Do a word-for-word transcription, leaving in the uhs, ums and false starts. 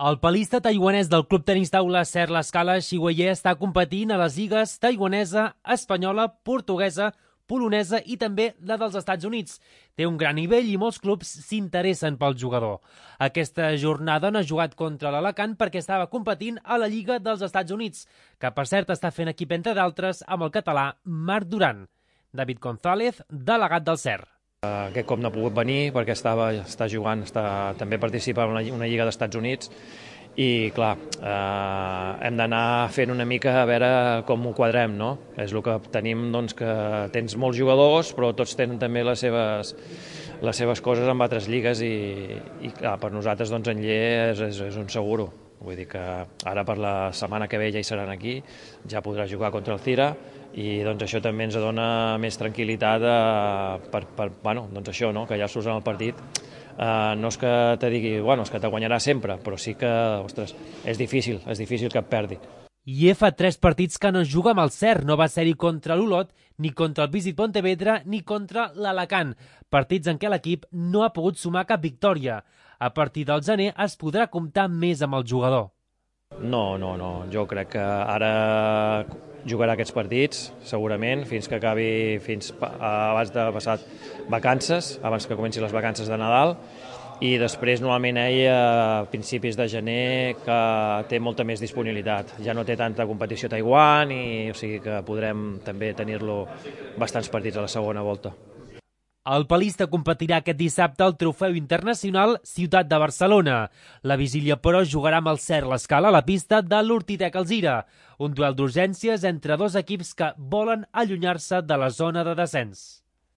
El palista taiwanès del Club Tenis Taula Ser L'Escala, Xi Weihai, està competint a les lligues taiwanesa, espanyola, portuguesa, polonesa i també la dels Estats Units. Té un gran nivell i molts clubs s'interessen pel jugador. Aquesta jornada no ha jugat contra l'Alacant perquè estava competint a la Lliga dels Estats Units, que per cert està fent equip entre d'altres amb el català Marc Duran. David González, delegat del Ser. Aquest cop no ha pogut venir perquè estava, està jugant, està, també participa en una, una lliga dels Estats Units i, clar, eh, hem d'anar fent una mica a veure com ho quadrem, no? És el que tenim, doncs, que tens molts jugadors, però tots tenen també les seves, les seves coses amb altres lligues i, i clar, per nosaltres, doncs, en Lle és, és, és un seguro. Vull dir que ara per la setmana que ve ja hi seran aquí, ja podrà jugar contra el Cira i doncs això també ens dona més tranquil·litat eh, per, per, bueno, doncs això, no? Que ja surts en el partit. Eh, no és que te digui, bueno, és que te guanyarà sempre, però sí que, ostres, és difícil, és difícil que et perdi. I fa tres partits que no juga amb el Ser. No va ser-hi contra l'Olot, ni contra el Visit Pontevedra, ni contra l'Alacant. Partits en què l'equip no ha pogut sumar cap victòria. A partir del gener es podrà comptar més amb el jugador. No, no, no. Jo crec que ara jugarà aquests partits, segurament, fins que acabi, fins abans de passar vacances, abans que comenci les vacances de Nadal, i després normalment ell a principis de gener que té molta més disponibilitat. Ja no té tanta competició a Taiwan i o sigui que podrem també tenir-lo bastants partits a la segona volta. El palista competirà aquest dissabte al Trofeu Internacional Ciutat de Barcelona. La vigília, però, jugarà amb el Ser L'Escala a la pista de l'Hortitec Alzira, un duel d'urgències entre dos equips que volen allunyar-se de la zona de descens.